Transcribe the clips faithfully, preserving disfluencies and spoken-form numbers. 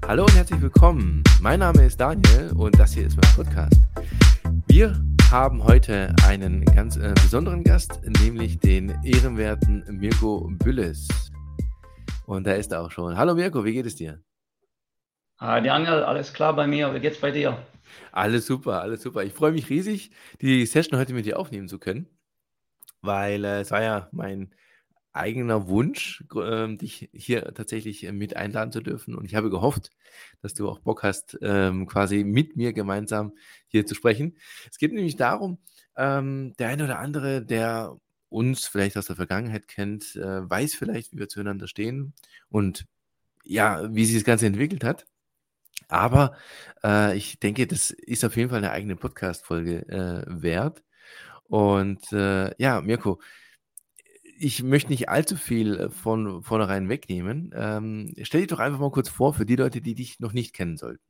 Hallo und herzlich willkommen. Mein Name ist Daniel und das hier ist mein Podcast. Wir haben heute einen ganz äh, besonderen Gast, nämlich den ehrenwerten Mirko Bülles. Und da ist er auch schon. Hallo Mirko, wie geht es dir? Hi Daniel, alles klar bei mir? Wie geht's bei dir? Alles super, alles super. Ich freue mich riesig, die Session heute mit dir aufnehmen zu können, weil äh, es war ja mein eigener Wunsch, ähm, dich hier tatsächlich äh, mit einladen zu dürfen. Und ich habe gehofft, dass du auch Bock hast, ähm, quasi mit mir gemeinsam hier zu sprechen. Es geht nämlich darum, ähm, der eine oder andere, der uns vielleicht aus der Vergangenheit kennt, äh, weiß vielleicht, wie wir zueinander stehen und ja, wie sich das Ganze entwickelt hat. Aber äh, ich denke, das ist auf jeden Fall eine eigene Podcast-Folge äh, wert. Und äh, ja, Mirko, ich möchte nicht allzu viel äh, von vornherein wegnehmen. Ähm, stell dich doch einfach mal kurz vor für die Leute, die dich noch nicht kennen sollten.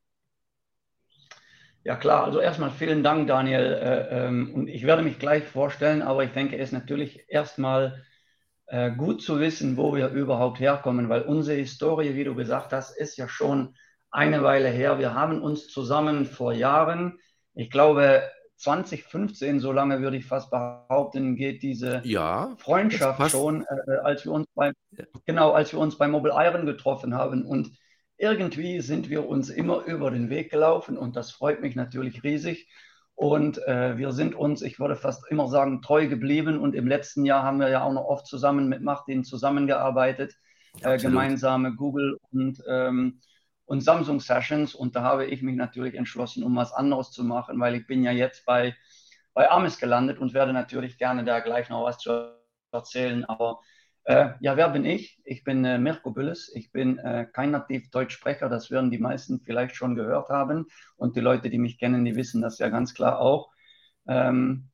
Ja klar, also erstmal vielen Dank, Daniel. Äh, ähm, und ich werde mich gleich vorstellen, aber ich denke, es ist natürlich erstmal äh, gut zu wissen, wo wir überhaupt herkommen, weil unsere Historie, wie du gesagt hast, ist ja schon eine Weile her. Wir haben uns zusammen vor Jahren, ich glaube zwanzig fünfzehn, so lange würde ich fast behaupten, geht diese Ja, das Freundschaft passt. schon, äh, als wir uns bei, Ja, genau, als wir uns bei Mobile Iron getroffen haben. Und irgendwie sind wir uns immer über den Weg gelaufen und das freut mich natürlich riesig. Und äh, wir sind uns, ich würde fast immer sagen, treu geblieben. Und im letzten Jahr haben wir ja auch noch oft zusammen mit Martin zusammengearbeitet, äh, absolut. gemeinsame Google und, ähm, und Samsung Sessions. Und da habe ich mich natürlich entschlossen, um was anderes zu machen, weil ich bin ja jetzt bei, bei Amis gelandet und werde natürlich gerne da gleich noch was zu erzählen. Aber äh, ja, wer bin ich? Ich bin äh, Mirko Bülles. Ich bin äh, kein nativ Deutschsprecher. Das werden die meisten vielleicht schon gehört haben. Und die Leute, die mich kennen, die wissen das ja ganz klar auch. Ähm,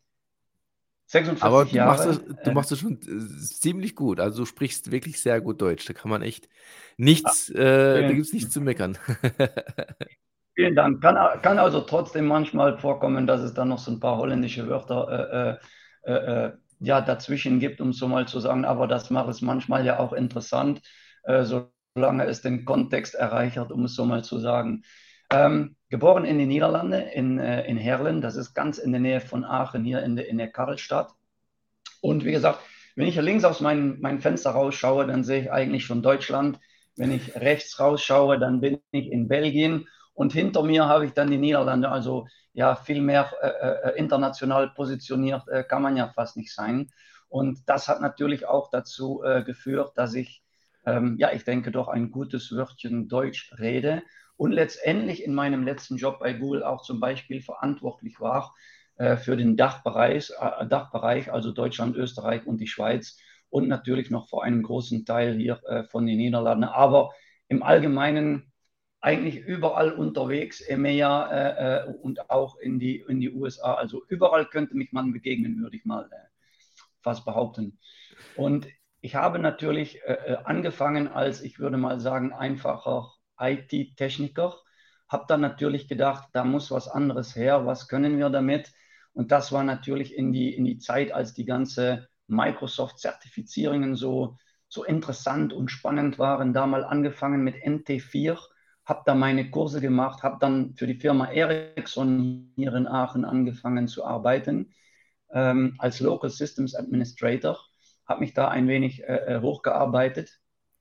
Aber sechsundvierzig du machst es, Jahre. du Äh, machst es schon äh, ziemlich gut. Also du sprichst wirklich sehr gut Deutsch. Da kann man echt nichts, äh, da vielen, gibt es nichts zu meckern. vielen Dank. Kann, kann also trotzdem manchmal vorkommen, dass es dann noch so ein paar holländische Wörter äh, äh, äh, ja, dazwischen gibt, um so mal zu sagen. Aber das macht es manchmal ja auch interessant, äh, solange es den Kontext erreichert, um es so mal zu sagen. Ähm, geboren in den Niederlanden, in, äh, in Heerlen, das ist ganz in der Nähe von Aachen, hier in der, in der Karlstadt. Und wie gesagt, wenn ich hier links aus meinem, meinem Fenster rausschaue, dann sehe ich eigentlich schon Deutschland. Wenn ich rechts rausschaue, dann bin ich in Belgien. Und hinter mir habe ich dann die Niederlande. Also ja, viel mehr äh, äh, international positioniert äh, kann man ja fast nicht sein. Und das hat natürlich auch dazu äh, geführt, dass ich, ähm, ja, ich denke, doch ein gutes Wörtchen Deutsch rede. Und letztendlich in meinem letzten Job bei Google auch zum Beispiel verantwortlich war äh, für den Dachbereich, äh, Dachbereich, also Deutschland, Österreich und die Schweiz und natürlich noch vor einem großen Teil hier äh, von den Niederlanden. Aber im Allgemeinen eigentlich überall unterwegs, EMEA äh, äh, und auch in die, in die U S A. Also überall könnte mich man begegnen, würde ich mal äh, fast behaupten. Und ich habe natürlich äh, äh, angefangen als, ich würde mal sagen, einfacher I T-Techniker, habe dann natürlich gedacht, da muss was anderes her, was können wir damit? Und das war natürlich in die, in die Zeit, als die ganze Microsoft-Zertifizierungen so, so interessant und spannend waren. Da mal angefangen mit N T vier, habe da meine Kurse gemacht, habe dann für die Firma Ericsson hier in Aachen angefangen zu arbeiten ähm, als Local Systems Administrator, habe mich da ein wenig äh, hochgearbeitet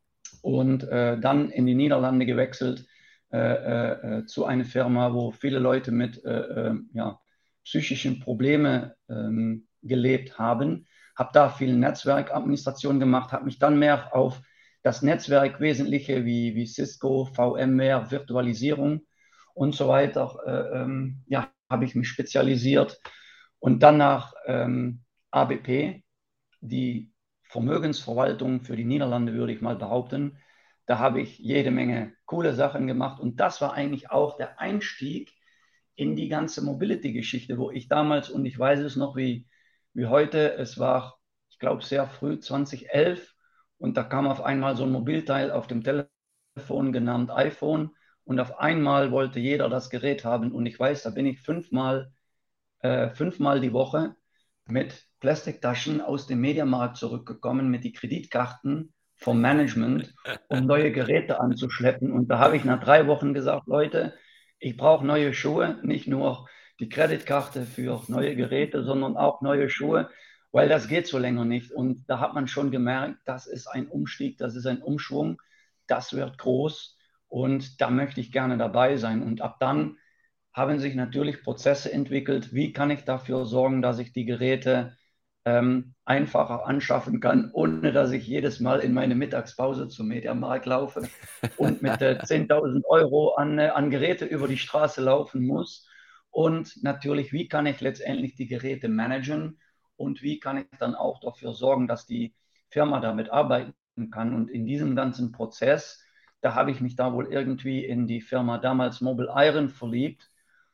und äh, dann in die Niederlande gewechselt äh, äh, zu einer Firma, wo viele Leute mit äh, äh, ja, psychischen Problemen ähm, gelebt haben. Habe da viel Netzwerkadministration gemacht, habe mich dann mehr auf das Netzwerk Wesentliche wie, wie Cisco, VMware, Virtualisierung und so weiter, äh, ähm, ja, habe ich mich spezialisiert. Und dann nach ähm, A B P, die Vermögensverwaltung für die Niederlande, würde ich mal behaupten. Da habe ich jede Menge coole Sachen gemacht. Und das war eigentlich auch der Einstieg in die ganze Mobility-Geschichte, wo ich damals, und ich weiß es noch wie, wie heute, es war, ich glaube, sehr früh, zwanzig elf, und da kam auf einmal so ein Mobilteil auf dem Telefon genannt iPhone. Und auf einmal wollte jeder das Gerät haben. Und ich weiß, da bin ich fünfmal äh, fünfmal die Woche mit Plastiktaschen aus dem Mediamarkt zurückgekommen, mit die Kreditkarten vom Management, um neue Geräte anzuschleppen. Und da habe ich nach drei Wochen gesagt, Leute, ich brauche neue Schuhe, nicht nur die Kreditkarte für neue Geräte, sondern auch neue Schuhe, weil das geht so länger nicht. Und da hat man schon gemerkt, das ist ein Umstieg, das ist ein Umschwung, das wird groß und da möchte ich gerne dabei sein. Und ab dann haben sich natürlich Prozesse entwickelt. Wie kann ich dafür sorgen, dass ich die Geräte ähm, einfacher anschaffen kann, ohne dass ich jedes Mal in meine Mittagspause zum Mediamarkt laufe und mit äh, zehntausend Euro an, äh, an Geräte über die Straße laufen muss. Und natürlich, wie kann ich letztendlich die Geräte managen und wie kann ich dann auch dafür sorgen, dass die Firma damit arbeiten kann. Und in diesem ganzen Prozess, da habe ich mich da wohl irgendwie in die Firma damals Mobile Iron verliebt.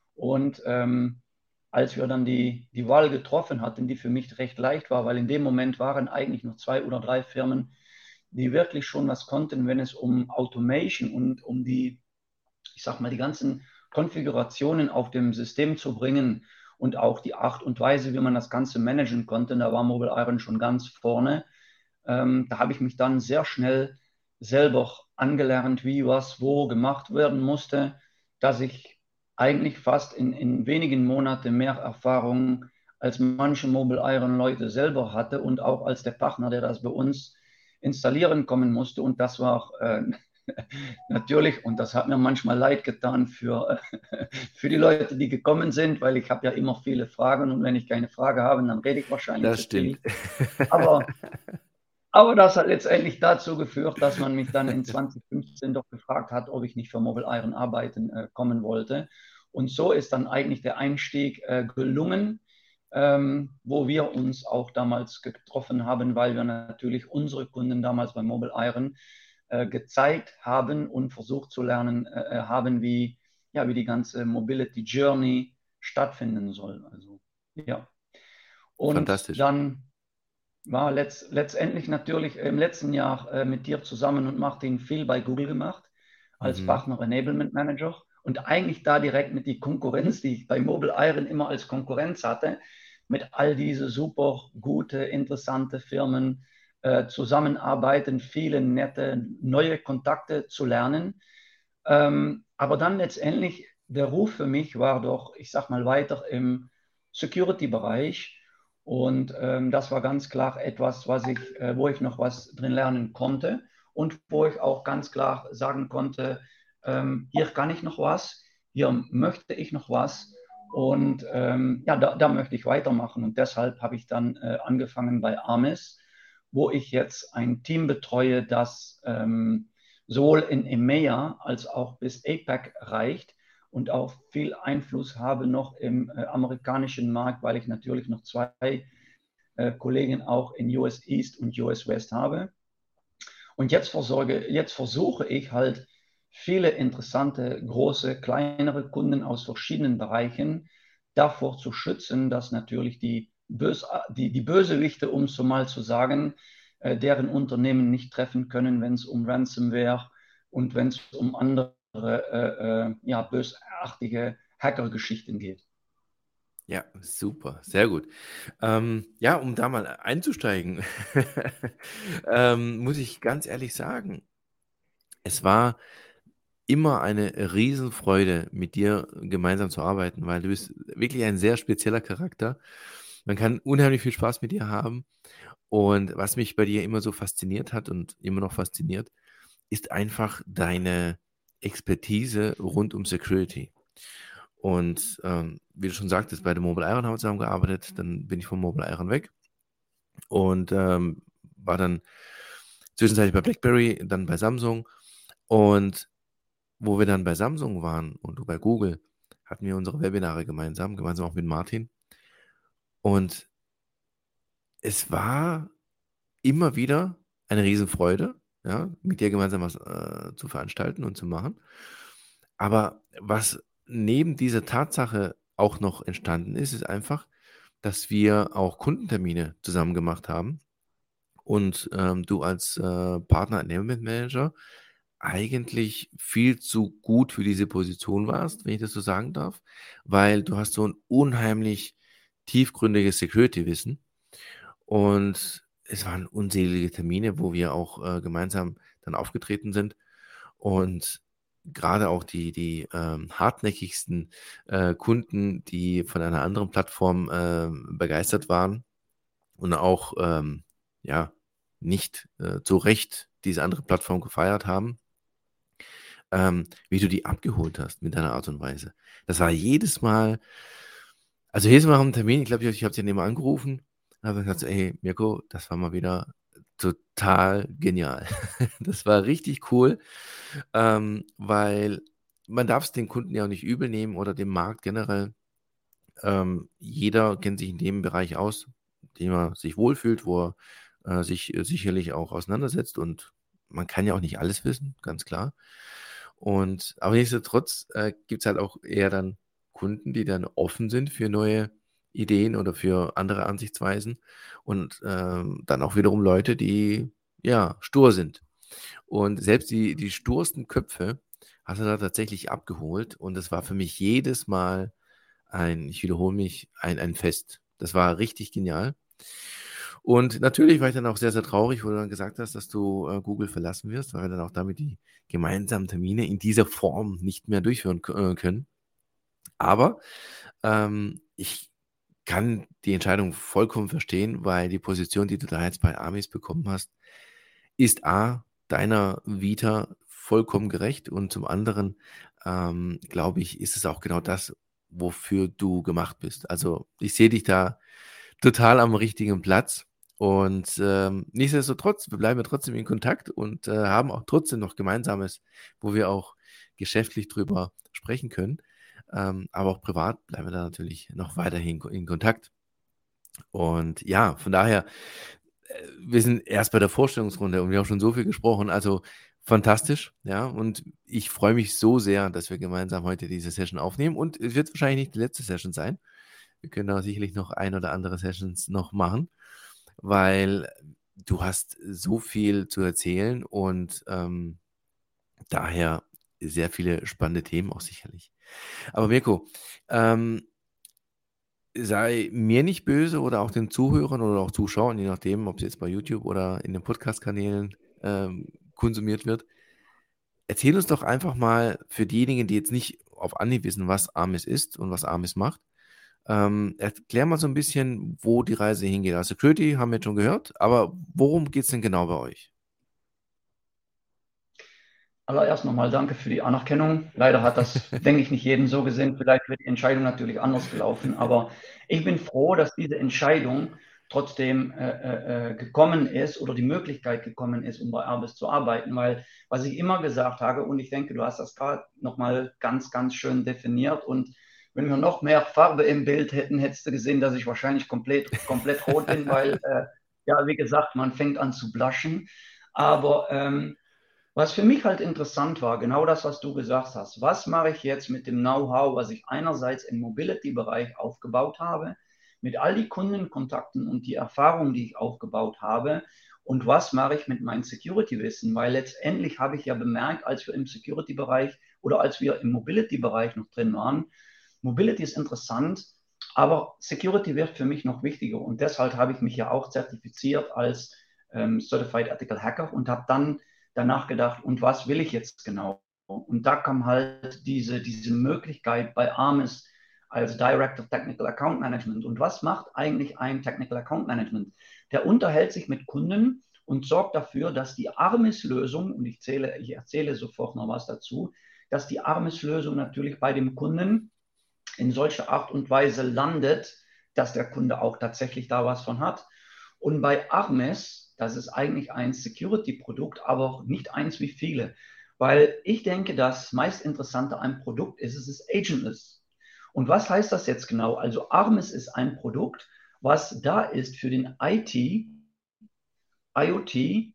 Und ähm, als wir dann die, die Wahl getroffen hatten, die für mich recht leicht war, weil in dem Moment waren eigentlich noch zwei oder drei Firmen, die wirklich schon was konnten, wenn es um Automation und um die, ich sag mal, die ganzen Konfigurationen auf dem System zu bringen und auch die Art und Weise, wie man das Ganze managen konnte. Da war Mobile Iron schon ganz vorne. Ähm, da habe ich mich dann sehr schnell selber angelernt, wie was wo gemacht werden musste, dass ich eigentlich fast in, in wenigen Monaten mehr Erfahrung als manche Mobile Iron Leute selber hatte und auch als der Partner, der das bei uns installieren kommen musste. Und das war äh, natürlich, und das hat mir manchmal leid getan für, für die Leute, die gekommen sind, weil ich habe ja immer viele Fragen und wenn ich keine Frage habe, dann rede ich wahrscheinlich Das zu stimmt. viel. Aber aber das hat letztendlich dazu geführt, dass man mich dann in zwanzig fünfzehn doch gefragt hat, ob ich nicht für Mobile Iron arbeiten äh, kommen wollte. Und so ist dann eigentlich der Einstieg äh, gelungen, ähm, wo wir uns auch damals getroffen haben, weil wir natürlich unsere Kunden damals bei Mobile Iron äh, gezeigt haben und versucht zu lernen äh, haben, wie, ja, wie die ganze Mobility Journey stattfinden soll. Also, ja. Und Fantastisch. dann war letzt, letztendlich natürlich im letzten Jahr äh, mit dir zusammen und Martin viel bei Google gemacht als Mhm. Partner Enablement Manager und eigentlich da direkt mit die Konkurrenz, die ich bei Mobile Iron immer als Konkurrenz hatte, mit all diese super gute, interessante Firmen äh, zusammenarbeiten, viele nette neue Kontakte zu lernen. Ähm, aber dann letztendlich der Ruf für mich war doch, ich sag mal, weiter im Security-Bereich. Und ähm, das war ganz klar etwas, was ich, äh, wo ich noch was drin lernen konnte und wo ich auch ganz klar sagen konnte, ähm, hier kann ich noch was, hier möchte ich noch was und ähm, ja, da, da möchte ich weitermachen. Und deshalb habe ich dann äh, angefangen bei Armis, wo ich jetzt ein Team betreue, das ähm, sowohl in EMEA als auch bis APAC reicht und auch viel Einfluss habe noch im äh, amerikanischen Markt, weil ich natürlich noch zwei äh, Kollegen auch in U S East und U S West habe. Und jetzt, versorge, jetzt versuche ich halt viele interessante, große, kleinere Kunden aus verschiedenen Bereichen davor zu schützen, dass natürlich die, Bös, die, die Bösewichte, um es so mal zu sagen, äh, deren Unternehmen nicht treffen können, wenn es um Ransomware und wenn es um andere äh, äh, ja, bösartige Hacker-Geschichten geht. Ja, super, sehr gut. Ähm, ja, um da mal einzusteigen, ähm, muss ich ganz ehrlich sagen, es war immer eine Riesenfreude, mit dir gemeinsam zu arbeiten, weil du bist wirklich ein sehr spezieller Charakter. Man kann unheimlich viel Spaß mit dir haben. Und was mich bei dir immer so fasziniert hat und immer noch fasziniert, ist einfach deine Expertise rund um Security. Und ähm, wie du schon sagtest, bei der Mobile Iron haben wir zusammengearbeitet, dann bin ich von Mobile Iron weg und ähm, war dann zwischenzeitlich bei BlackBerry, dann bei Samsung. Und wo wir dann bei Samsung waren und du bei Google, hatten wir unsere Webinare gemeinsam, gemeinsam auch mit Martin. Und es war immer wieder eine Riesenfreude, ja, mit dir gemeinsam was äh, zu veranstalten und zu machen. Aber was neben dieser Tatsache auch noch entstanden ist, ist einfach, dass wir auch Kundentermine zusammen gemacht haben und ähm, du als äh, Partner Enablement Manager eigentlich viel zu gut für diese Position warst, wenn ich das so sagen darf, weil du hast so ein unheimlich tiefgründiges Security-Wissen und es waren unzählige Termine, wo wir auch äh, gemeinsam dann aufgetreten sind. Und gerade auch die, die ähm, hartnäckigsten äh, Kunden, die von einer anderen Plattform ähm, begeistert waren und auch ähm, ja, nicht äh, zu Recht diese andere Plattform gefeiert haben, ähm, wie du die abgeholt hast mit deiner Art und Weise. Das war jedes Mal, also jedes Mal am Termin, ich glaube, ich, ich habe sie dann immer angerufen und habe gesagt, so, ey, Mirko, das war mal wieder total genial. Das war richtig cool, ähm, weil man darf es den Kunden ja auch nicht übel nehmen oder dem Markt generell. Ähm, jeder kennt sich in dem Bereich aus, in dem er sich wohlfühlt, wo er äh, sich äh, sicherlich auch auseinandersetzt, und man kann ja auch nicht alles wissen, ganz klar. Und aber nichtsdestotrotz äh, gibt es halt auch eher dann Kunden, die dann offen sind für neue Ideen oder für andere Ansichtsweisen, und ähm, dann auch wiederum Leute, die ja stur sind. Und selbst die, die stursten Köpfe hast du da tatsächlich abgeholt, und es war für mich jedes Mal ein, ich wiederhole mich, ein, ein Fest. Das war richtig genial. Und natürlich war ich dann auch sehr, sehr traurig, wo du dann gesagt hast, dass du äh, Google verlassen wirst, weil wir dann auch damit die gemeinsamen Termine in dieser Form nicht mehr durchführen k- äh, können. Aber ähm, ich kann die Entscheidung vollkommen verstehen, weil die Position, die du da jetzt bei Amis bekommen hast, ist A, deiner Vita vollkommen gerecht, und zum anderen, ähm, glaube ich, ist es auch genau das, wofür du gemacht bist. Also ich sehe dich da total am richtigen Platz, und ähm, nichtsdestotrotz, wir bleiben ja trotzdem in Kontakt und äh, haben auch trotzdem noch Gemeinsames, wo wir auch geschäftlich drüber sprechen können. Ähm, aber auch privat bleiben wir da natürlich noch weiterhin in Kontakt. Und ja, von daher, äh, wir sind erst bei der Vorstellungsrunde und wir haben schon so viel gesprochen. Also fantastisch, ja. Und ich freue mich so sehr, dass wir gemeinsam heute diese Session aufnehmen. Und es wird wahrscheinlich nicht die letzte Session sein. Wir können da sicherlich noch ein oder andere Sessions noch machen, weil du hast so viel zu erzählen, und ähm, daher sehr viele spannende Themen auch sicherlich. Aber Mirko, ähm, sei mir nicht böse oder auch den Zuhörern oder auch Zuschauern, je nachdem, ob es jetzt bei YouTube oder in den Podcast-Kanälen ähm, konsumiert wird. Erzähl uns doch einfach mal für diejenigen, die jetzt nicht auf Anhieb wissen, was Amis ist und was Amis macht. Ähm, erklär mal so ein bisschen, wo die Reise hingeht. Also Security haben wir jetzt schon gehört, aber worum geht es denn genau bei euch? Allererst nochmal danke für die Anerkennung. Leider hat das, denke ich, nicht jeden so gesehen. Vielleicht wird die Entscheidung natürlich anders gelaufen. Aber ich bin froh, dass diese Entscheidung trotzdem äh, äh, äh, gekommen ist oder die Möglichkeit gekommen ist, um bei Arbis zu arbeiten. Weil, was ich immer gesagt habe, und ich denke, du hast das gerade nochmal ganz, ganz schön definiert. Und wenn wir noch mehr Farbe im Bild hätten, hättest du gesehen, dass ich wahrscheinlich komplett, komplett rot bin, weil, äh, ja, wie gesagt, man fängt an zu blaschen. Aber ähm, was für mich halt interessant war, genau das, was du gesagt hast. Was mache ich jetzt mit dem Know-how, was ich einerseits im Mobility-Bereich aufgebaut habe, mit all die Kundenkontakten und die Erfahrungen, die ich aufgebaut habe, und was mache ich mit meinem Security-Wissen? Weil letztendlich habe ich ja bemerkt, als wir im Security-Bereich oder als wir im Mobility-Bereich noch drin waren, Mobility ist interessant, aber Security wird für mich noch wichtiger. Und deshalb habe ich mich ja auch zertifiziert als ähm, Certified Ethical Hacker und habe dann danach gedacht, und was will ich jetzt genau? Und da kam halt diese, diese Möglichkeit bei Armis als Director of Technical Account Management. Und was macht eigentlich ein Technical Account Management? Der unterhält sich mit Kunden und sorgt dafür, dass die Armis-Lösung, und ich, zähle, ich erzähle sofort noch was dazu, dass die Armis-Lösung natürlich bei dem Kunden in solcher Art und Weise landet, dass der Kunde auch tatsächlich da was von hat. Und bei Armis, das ist eigentlich ein Security-Produkt, aber nicht eins wie viele. Weil ich denke, das meist Interessante am Produkt ist, es ist agentless. Und was heißt das jetzt genau? Also Armis ist ein Produkt, was da ist für den I T, IoT,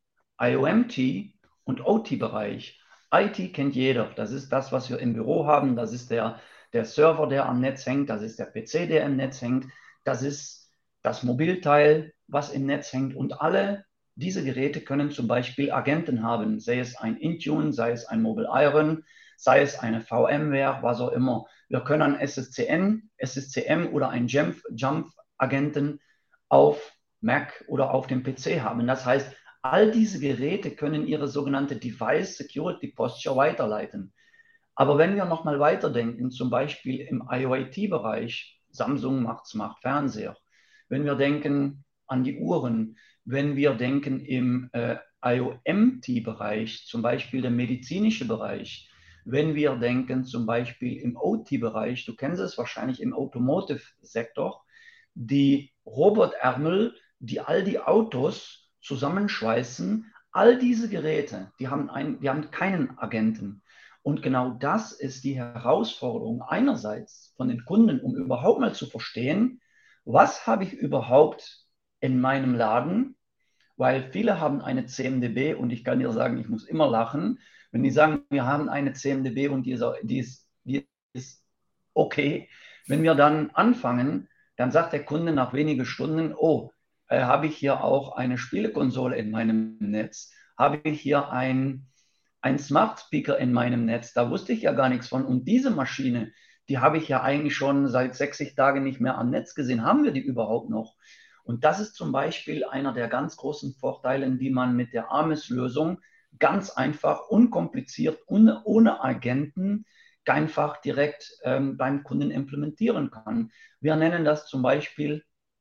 IoMT und O T-Bereich. I T kennt jeder. Das ist das, was wir im Büro haben. Das ist der, der Server, der am Netz hängt. Das ist der P C, der im Netz hängt. Das ist das Mobilteil, was im Netz hängt. Und alle diese Geräte können zum Beispiel Agenten haben. Sei es ein Intune, sei es ein Mobile Iron, sei es eine VMware, was auch immer. Wir können einen S S C N, S S C M oder einen Jamf-Agenten auf Mac oder auf dem P C haben. Das heißt, all diese Geräte können ihre sogenannte Device Security Posture weiterleiten. Aber wenn wir nochmal weiterdenken, zum Beispiel im I O T-Bereich, Samsung macht Smart Fernseher, wenn wir denken an die Uhren, wenn wir denken im äh, I O M T-Bereich, zum Beispiel der medizinische Bereich, wenn wir denken zum Beispiel im O T-Bereich, du kennst es wahrscheinlich im Automotive-Sektor, die Robotärmel, die all die Autos zusammenschweißen, all diese Geräte, die haben, ein, die haben keinen Agenten. Und genau das ist die Herausforderung einerseits von den Kunden, um überhaupt mal zu verstehen, was habe ich überhaupt in meinem Laden, weil viele haben eine C M D B und ich kann dir sagen, ich muss immer lachen, wenn die sagen, wir haben eine C M D B und die ist, die ist, die ist okay. Wenn wir dann anfangen, dann sagt der Kunde nach wenigen Stunden, oh, äh, habe ich hier auch eine Spielekonsole in meinem Netz? Habe ich hier ein, ein Smart Speaker in meinem Netz? Da wusste ich ja gar nichts von. Und diese Maschine, die habe ich ja eigentlich schon seit sechzig Tagen nicht mehr am Netz gesehen. Haben wir die überhaupt noch? Und das ist zum Beispiel einer der ganz großen Vorteile, die man mit der Armis-Lösung ganz einfach, unkompliziert, ohne, ohne Agenten, einfach direkt ähm, beim Kunden implementieren kann. Wir nennen das zum Beispiel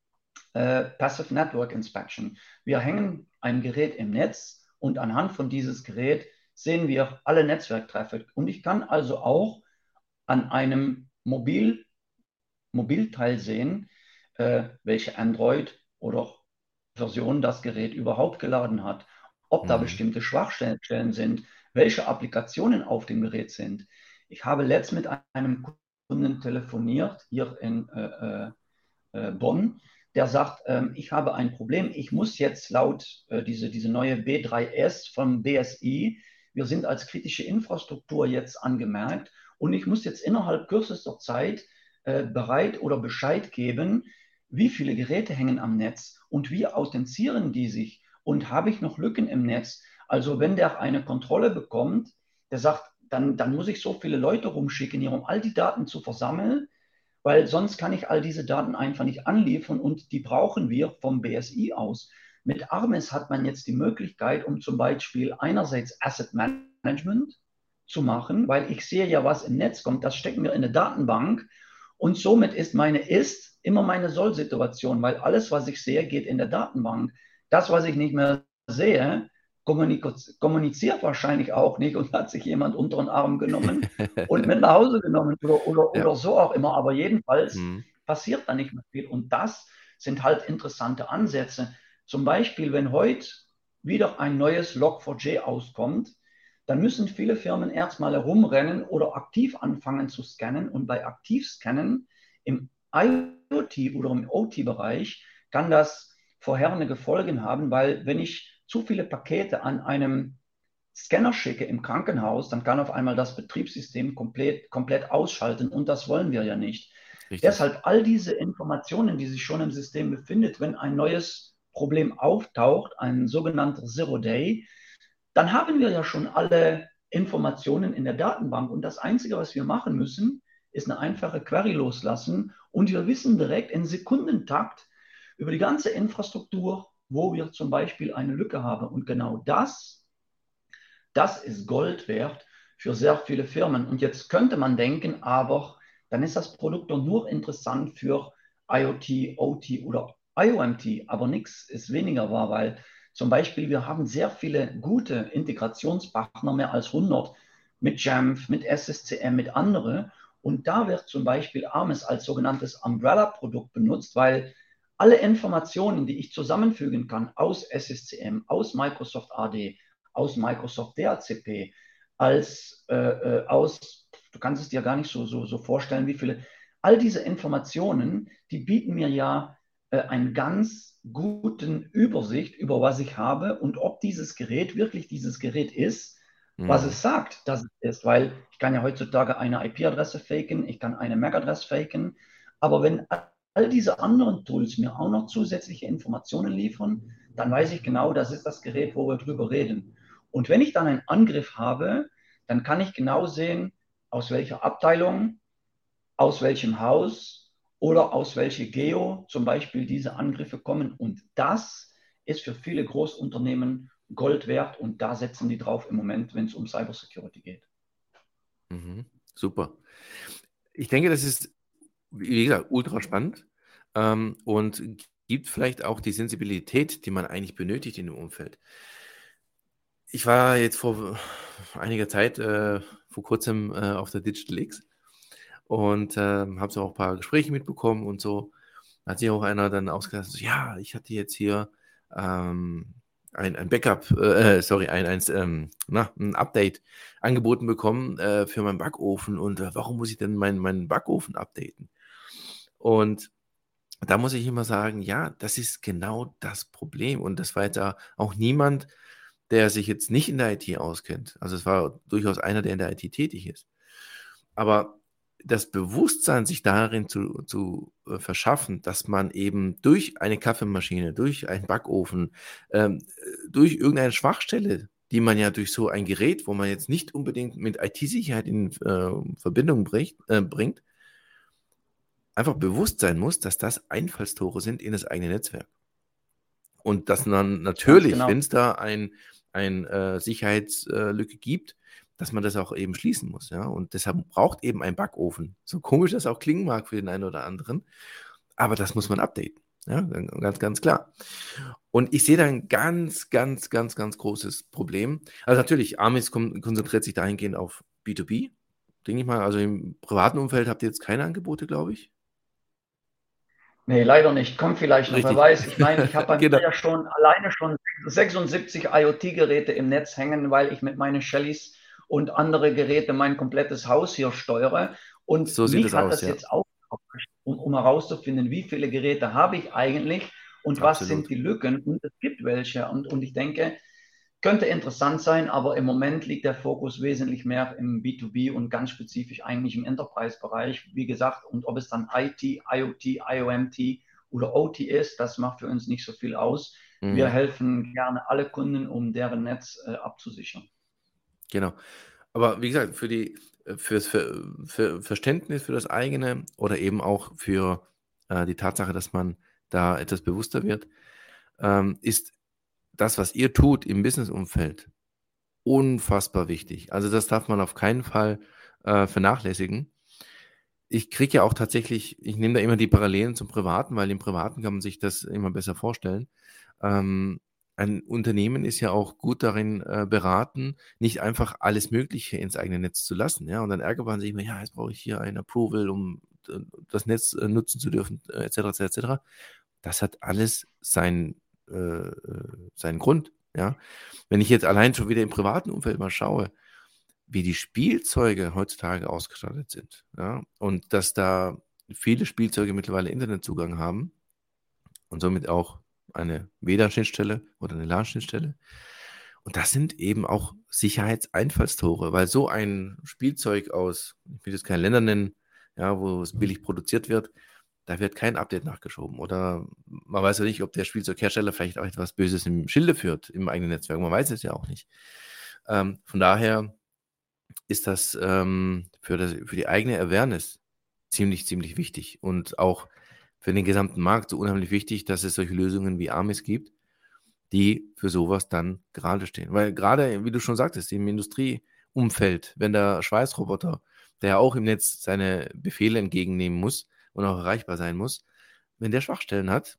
äh, Passive Network Inspection. Wir hängen ein Gerät im Netz und anhand von dieses Gerät sehen wir alle Netzwerktraffic. Und ich kann also auch an einem Mobil, Mobilteil sehen, äh, welche Android oder Version das Gerät überhaupt geladen hat, ob da Mhm. bestimmte Schwachstellen sind, welche Applikationen auf dem Gerät sind. Ich habe letzt mit einem Kunden telefoniert, hier in äh, äh, Bonn, der sagt, ähm, ich habe ein Problem, ich muss jetzt laut äh, diese, diese neue B drei S vom B S I, wir sind als kritische Infrastruktur jetzt angemerkt und ich muss jetzt innerhalb kürzester Zeit äh, bereit oder Bescheid geben, wie viele Geräte hängen am Netz und wie authentizieren die sich und habe ich noch Lücken im Netz. Also wenn der eine Kontrolle bekommt, der sagt, dann, dann muss ich so viele Leute rumschicken, hier, um all die Daten zu versammeln, weil sonst kann ich all diese Daten einfach nicht anliefern und die brauchen wir vom B S I aus. Mit Armis hat man jetzt die Möglichkeit, um zum Beispiel einerseits Asset Management zu machen, weil ich sehe ja, was im Netz kommt, das stecken wir in eine Datenbank und somit ist meine Ist immer meine Soll-Situation, weil alles, was ich sehe, geht in der Datenbank. Das, was ich nicht mehr sehe, kommuniziert wahrscheinlich auch nicht und hat sich jemand unter den Arm genommen und mit nach Hause genommen oder, oder, Ja. oder so auch immer. Aber jedenfalls Mhm. passiert da nicht mehr viel. Und das sind halt interessante Ansätze. Zum Beispiel, wenn heute wieder ein neues Log vier j auskommt, dann müssen viele Firmen erstmal herumrennen oder aktiv anfangen zu scannen. Und bei Aktivscannen im I O T oder im O T-Bereich kann das vorherige Folgen haben, weil wenn ich zu viele Pakete an einem Scanner schicke im Krankenhaus, dann kann auf einmal das Betriebssystem komplett, komplett ausschalten und das wollen wir ja nicht. Richtig. Deshalb all diese Informationen, die sich schon im System befindet, wenn ein neues Problem auftaucht, ein sogenannter Zero Day, dann haben wir ja schon alle Informationen in der Datenbank und das Einzige, was wir machen müssen, ist eine einfache Query loslassen und wir wissen direkt in Sekundentakt über die ganze Infrastruktur, wo wir zum Beispiel eine Lücke haben. Und genau das, das ist Gold wert für sehr viele Firmen. Und jetzt könnte man denken, aber dann ist das Produkt doch nur interessant für I O T, O T oder I O M T. Aber nichts ist weniger wahr, weil zum Beispiel wir haben sehr viele gute Integrationspartner, mehr als hundert, mit Jamf, mit S S C M, mit anderen. Und da wird zum Beispiel Armis als sogenanntes Umbrella-Produkt benutzt, weil alle Informationen, die ich zusammenfügen kann aus S S C M, aus Microsoft A D, aus Microsoft D H C P, als äh, äh, aus, du kannst es dir gar nicht so, so, so vorstellen, wie viele, all diese Informationen, die bieten mir ja äh, einen ganz guten Übersicht über was ich habe und ob dieses Gerät wirklich dieses Gerät ist, was Mhm. es sagt, dass es ist, weil ich kann ja heutzutage eine I P-Adresse faken, ich kann eine M A C-Adresse faken, aber wenn all diese anderen Tools mir auch noch zusätzliche Informationen liefern, dann weiß ich genau, das ist das Gerät, wo wir drüber reden. Und wenn ich dann einen Angriff habe, dann kann ich genau sehen, aus welcher Abteilung, aus welchem Haus oder aus welcher Geo zum Beispiel diese Angriffe kommen. Und das ist für viele Großunternehmen Gold wert und da setzen die drauf im Moment, wenn es um Cybersecurity geht. Mhm. Super. Ich denke, das ist, wie gesagt, ultra spannend ähm, und gibt vielleicht auch die Sensibilität, die man eigentlich benötigt in dem Umfeld. Ich war jetzt vor einiger Zeit, äh, vor kurzem äh, auf der Digital X und äh, habe so auch ein paar Gespräche mitbekommen und so. Da hat sich auch einer dann ausgesagt, so, ja, ich hatte jetzt hier ähm, ein, ein Backup, äh, sorry, ein, ein, ähm, na, ein Update angeboten bekommen äh, für meinen Backofen und äh, warum muss ich denn meinen, meinen Backofen updaten? Und da muss ich immer sagen, ja, das ist genau das Problem. Und das war jetzt auch niemand, der sich jetzt nicht in der I T auskennt. Also es war durchaus einer, der in der I T tätig ist. Aber das Bewusstsein, sich darin zu, zu äh, verschaffen, dass man eben durch eine Kaffeemaschine, durch einen Backofen, ähm, äh, durch irgendeine Schwachstelle, die man ja durch so ein Gerät, wo man jetzt nicht unbedingt mit I T-Sicherheit in äh, Verbindung bricht, äh, bringt, einfach bewusst sein muss, dass das Einfallstore sind in das eigene Netzwerk. Und dass dann Ganz natürlich, genau. wenn es da ein, ein äh, Sicherheitslücke gibt, dass man das auch eben schließen muss. Ja? Und deshalb braucht eben ein Backofen. So komisch das auch klingen mag für den einen oder anderen, aber das muss man updaten. Ja? Ganz, ganz klar. Und ich sehe da ein ganz, ganz, ganz, ganz großes Problem. Also natürlich, Armis kon konzentriert sich dahingehend auf B zwei B, denke ich mal. Also im privaten Umfeld habt ihr jetzt keine Angebote, glaube ich. Nee, leider nicht. Kommt vielleicht noch, wer Richtig. weiß. Ich meine, ich habe bei Genau. mir ja schon alleine schon sechsundsiebzig IoT-Geräte im Netz hängen, weil ich mit meinen Shellys und andere Geräte mein komplettes Haus hier steuere. Und So sieht mich es hat aus, das ja. jetzt auch, um, um herauszufinden, wie viele Geräte habe ich eigentlich und was sind Absolut. die Lücken. Und es gibt welche. Und, und ich denke, könnte interessant sein, aber im Moment liegt der Fokus wesentlich mehr im B zwei B und ganz spezifisch eigentlich im Enterprise-Bereich. Wie gesagt, und ob es dann I T, IoT, IoMT oder O T ist, das macht für uns nicht so viel aus. Wir Mhm. helfen gerne alle Kunden, um deren Netz äh, abzusichern. Genau. Aber wie gesagt, für die, äh, fürs Ver für Verständnis für das eigene oder eben auch für äh, die Tatsache, dass man da etwas bewusster wird, ähm, ist das, was ihr tut im Businessumfeld, unfassbar wichtig. Also das darf man auf keinen Fall äh, vernachlässigen. Ich kriege ja auch tatsächlich, ich nehme da immer die Parallelen zum Privaten, weil im Privaten kann man sich das immer besser vorstellen. Ähm, ein Unternehmen ist ja auch gut darin äh, beraten, nicht einfach alles Mögliche ins eigene Netz zu lassen. Ja? Und dann ärgert man sich immer, ja, jetzt brauche ich hier ein Approval, um äh, das Netz äh, nutzen zu dürfen, äh, et cetera, et cetera, et cetera. Das hat alles seinen, äh, äh, seinen Grund. Ja? Wenn ich jetzt allein schon wieder im privaten Umfeld mal schaue, wie die Spielzeuge heutzutage ausgestattet sind, ja, und dass da viele Spielzeuge mittlerweile Internetzugang haben und somit auch eine W L A N-Schnittstelle oder eine LAN-Schnittstelle. Und das sind eben auch Sicherheitseinfallstore, weil so ein Spielzeug aus, ich will jetzt keine Länder nennen, ja, wo es billig produziert wird, da wird kein Update nachgeschoben. Oder man weiß ja nicht, ob der Spielzeughersteller vielleicht auch etwas Böses im Schilde führt, im eigenen Netzwerk. Man weiß es ja auch nicht. Ähm, von daher ist das ähm, für, das, für die eigene Awareness ziemlich, ziemlich wichtig und auch für den gesamten Markt so unheimlich wichtig, dass es solche Lösungen wie Armis gibt, die für sowas dann gerade stehen. Weil gerade, wie du schon sagtest, im Industrieumfeld, wenn der Schweißroboter, der ja auch im Netz seine Befehle entgegennehmen muss und auch erreichbar sein muss, wenn der Schwachstellen hat,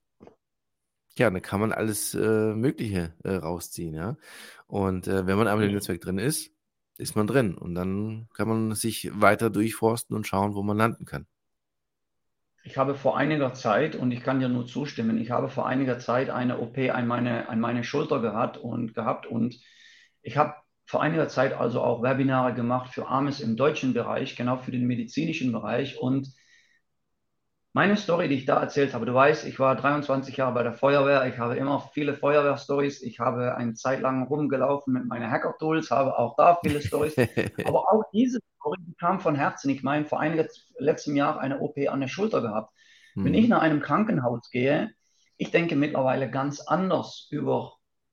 ja, dann kann man alles äh, Mögliche äh, rausziehen, ja. Und äh, wenn man einmal im Netzwerk drin ist, ist man drin. Und dann kann man sich weiter durchforsten und schauen, wo man landen kann. Ich habe vor einiger Zeit, und ich kann dir nur zustimmen, ich habe vor einiger Zeit eine O P an meine, an meine Schulter gehabt und gehabt und ich habe vor einiger Zeit also auch Webinare gemacht für Armes im deutschen Bereich, genau für den medizinischen Bereich. Und meine Story, die ich da erzählt habe, du weißt, ich war dreiundzwanzig Jahre bei der Feuerwehr, ich habe immer viele Feuerwehrstories, ich habe eine Zeit lang rumgelaufen mit meinen Hacker-Tools, habe auch da viele Stories, aber auch diese Story die kam von Herzen. Ich meine, vor einiger, letztem Jahr eine O P an der Schulter gehabt. Wenn ich Hm. nach einem Krankenhaus gehe, ich denke mittlerweile ganz anders über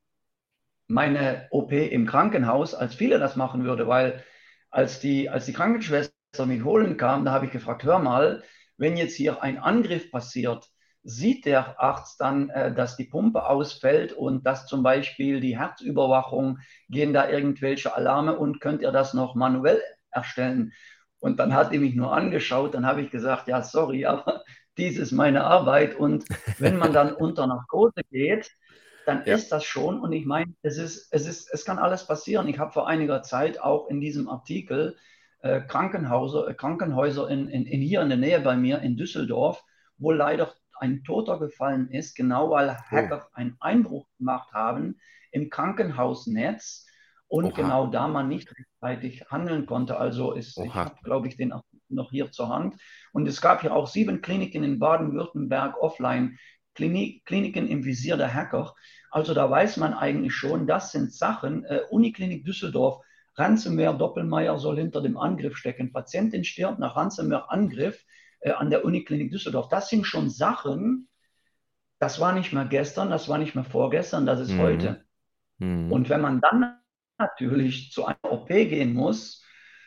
meine O P im Krankenhaus, als viele das machen würde, weil als die, als die Krankenschwester mich holen kam, da habe ich gefragt, hör mal, wenn jetzt hier ein Angriff passiert, sieht der Arzt dann, äh, dass die Pumpe ausfällt und dass zum Beispiel die Herzüberwachung, gehen da irgendwelche Alarme und könnt ihr das noch manuell erstellen? Und dann hat die mich nur angeschaut, dann habe ich gesagt, ja, sorry, aber dies ist meine Arbeit. Und wenn man dann unter Narkose geht, dann Ja. ist das schon. Und ich meine, es ist, es ist, es kann alles passieren. Ich habe vor einiger Zeit auch in diesem Artikel äh, Krankenhäuser, äh, Krankenhäuser in, in, in hier in der Nähe bei mir in Düsseldorf, wo leider ein Toter gefallen ist, genau weil Hacker Oh. einen Einbruch gemacht haben im Krankenhausnetz und Oha. genau da man nicht rechtzeitig handeln konnte. Also ist, ich Oha. habe, glaube ich, den Artikel noch hier zur Hand. Und es gab hier auch sieben Kliniken in Baden-Württemberg offline, Klinik, Kliniken im Visier der Hacker. Also da weiß man eigentlich schon, das sind Sachen, äh, Uniklinik Düsseldorf, Ransomware Doppelmayr soll hinter dem Angriff stecken, Patientin stirbt nach Ransomware-Angriff äh, an der Uniklinik Düsseldorf. Das sind schon Sachen, das war nicht mehr gestern, das war nicht mehr vorgestern, das ist Mhm. heute. Mhm. Und wenn man dann natürlich zu einer O P gehen muss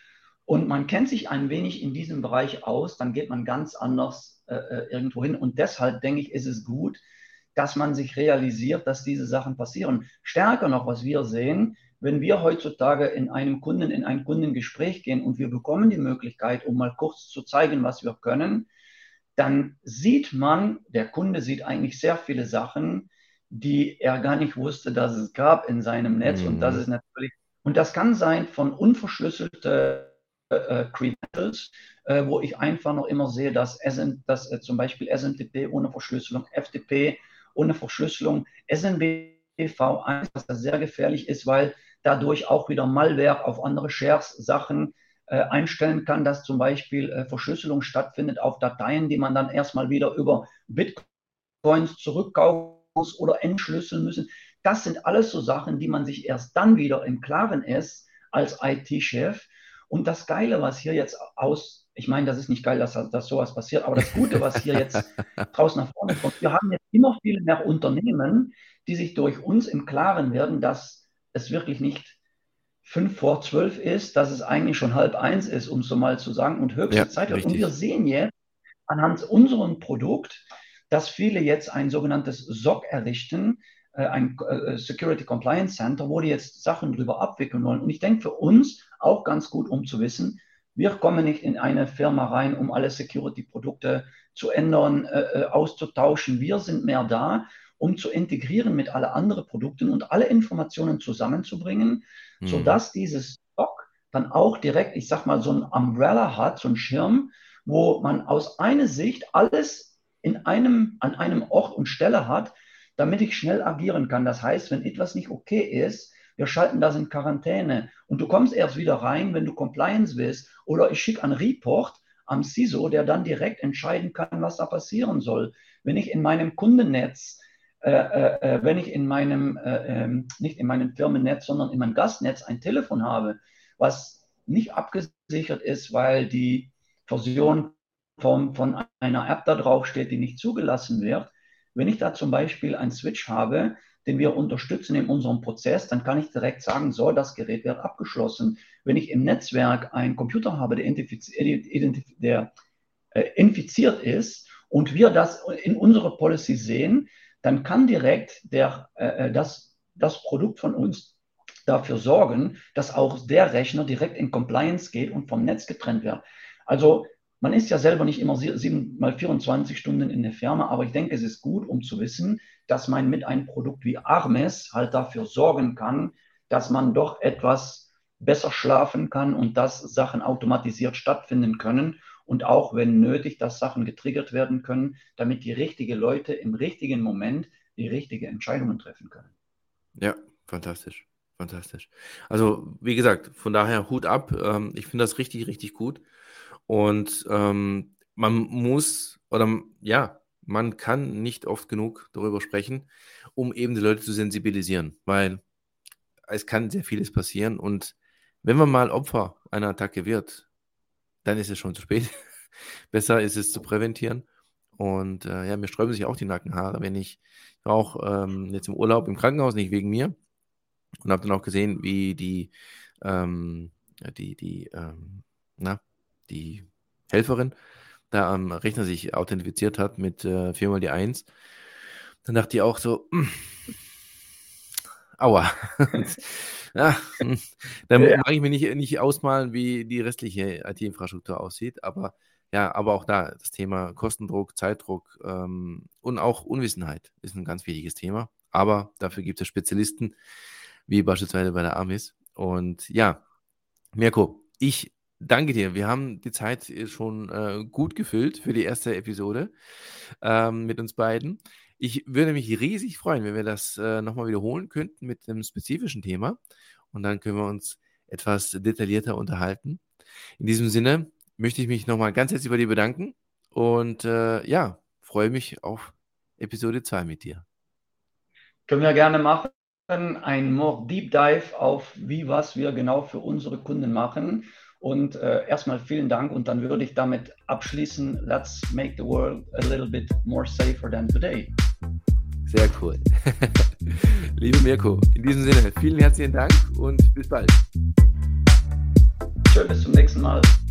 und man kennt sich ein wenig in diesem Bereich aus, dann geht man ganz anders äh, äh, irgendwo hin. Und deshalb denke ich, ist es gut, dass man sich realisiert, dass diese Sachen passieren. Stärker noch, was wir sehen, wenn wir heutzutage in einem Kunden, in ein Kundengespräch gehen und wir bekommen die Möglichkeit, um mal kurz zu zeigen, was wir können, dann sieht man, der Kunde sieht eigentlich sehr viele Sachen, die er gar nicht wusste, dass es gab in seinem Netz. Und das Mhm. ist natürlich, und das kann sein von unverschlüsselte äh, Credentials, äh, wo ich einfach noch immer sehe, dass, dass äh, zum Beispiel S M T P ohne Verschlüsselung, F T P ohne Verschlüsselung, S N B V eins, was das sehr gefährlich ist, weil dadurch auch wieder Malware auf andere Shares Sachen äh, einstellen kann, dass zum Beispiel äh, Verschlüsselung stattfindet auf Dateien, die man dann erstmal wieder über Bitcoins zurückkaufen muss oder entschlüsseln müssen. Das sind alles so Sachen, die man sich erst dann wieder im Klaren ist als I T-Chef. Und das Geile, was hier jetzt aus, ich meine, das ist nicht geil, dass, dass sowas passiert, aber das Gute, was hier jetzt draußen nach vorne kommt, wir haben jetzt immer viel mehr Unternehmen, die sich durch uns im Klaren werden, dass es wirklich nicht fünf vor zwölf ist, dass es eigentlich schon halb eins ist, um es so mal zu sagen, und Ja, höchste Zeit wird. Und wir richtig. sehen jetzt anhand unserem Produkt, dass viele jetzt ein sogenanntes S O C errichten, äh, ein äh, Security Compliance Center, wo die jetzt Sachen drüber abwickeln wollen. Und ich denke für uns auch ganz gut, um zu wissen, wir kommen nicht in eine Firma rein, um alle Security-Produkte zu ändern, äh, auszutauschen. Wir sind mehr da, um zu integrieren mit alle anderen Produkten und alle Informationen zusammenzubringen, Mhm. sodass dieses S O C dann auch direkt, ich sag mal, so ein Umbrella hat, so ein Schirm, wo man aus einer Sicht alles in einem, an einem Ort und Stelle hat, damit ich schnell agieren kann. Das heißt, wenn etwas nicht okay ist, wir schalten das in Quarantäne und du kommst erst wieder rein, wenn du Compliance willst, oder ich schicke einen Report am C I S O, der dann direkt entscheiden kann, was da passieren soll. Wenn ich in meinem Kundennetz, äh, äh, wenn ich in meinem, äh, äh, nicht in meinem Firmennetz, sondern in meinem Gastnetz ein Telefon habe, was nicht abgesichert ist, weil die Version von, von einer App da drauf steht, die nicht zugelassen wird. Wenn ich da zum Beispiel einen Switch habe, den wir unterstützen in unserem Prozess, dann kann ich direkt sagen, so, das Gerät wird abgeschlossen. Wenn ich im Netzwerk einen Computer habe, der, der äh, infiziert ist und wir das in unserer Policy sehen, dann kann direkt der, äh, das, das Produkt von uns dafür sorgen, dass auch der Rechner direkt in Compliance geht und vom Netz getrennt wird. Also man ist ja selber nicht immer sieben mal vierundzwanzig Stunden in der Firma, aber ich denke, es ist gut, um zu wissen, dass man mit einem Produkt wie Armes halt dafür sorgen kann, dass man doch etwas besser schlafen kann und dass Sachen automatisiert stattfinden können und auch, wenn nötig, dass Sachen getriggert werden können, damit die richtigen Leute im richtigen Moment die richtigen Entscheidungen treffen können. Ja, fantastisch. Fantastisch. Also, wie gesagt, von daher Hut ab. Ähm, ich finde das richtig, richtig gut. Und ähm, man muss, oder ja, man kann nicht oft genug darüber sprechen, um eben die Leute zu sensibilisieren, weil es kann sehr vieles passieren. Und wenn man mal Opfer einer Attacke wird, dann ist es schon zu spät. Besser ist es zu präventieren. Und äh, ja, mir sträuben sich auch die Nackenhaare, wenn ich, ich war auch ähm, jetzt im Urlaub im Krankenhaus, nicht wegen mir, und habe dann auch gesehen, wie die, ähm, die, die, ähm, na, die Helferin da am Rechner sich authentifiziert hat mit äh, viermal die eins, dann dachte ich auch so, mh, aua. ja, dann Ja. mag ich mir nicht, nicht ausmalen, wie die restliche I T-Infrastruktur aussieht, aber ja, aber auch da, das Thema Kostendruck, Zeitdruck ähm, und auch Unwissenheit ist ein ganz wichtiges Thema. Aber dafür gibt es Spezialisten, wie beispielsweise bei der Amis. Und ja, Mirko, ich danke dir. Wir haben die Zeit schon äh, gut gefüllt für die erste Episode ähm, mit uns beiden. Ich würde mich riesig freuen, wenn wir das äh, nochmal wiederholen könnten mit einem spezifischen Thema. Und dann können wir uns etwas detaillierter unterhalten. In diesem Sinne möchte ich mich nochmal ganz herzlich bei dir bedanken und äh, ja, freue mich auf Episode zwei mit dir. Können wir gerne machen. Ein more Deep Dive auf wie, was wir genau für unsere Kunden machen. Und äh, erstmal vielen Dank und dann würde ich damit abschließen. Let's make the world a little bit more safer than today. Sehr cool. Liebe Mirko, in diesem Sinne, vielen herzlichen Dank und bis bald. Tschö, bis zum nächsten Mal.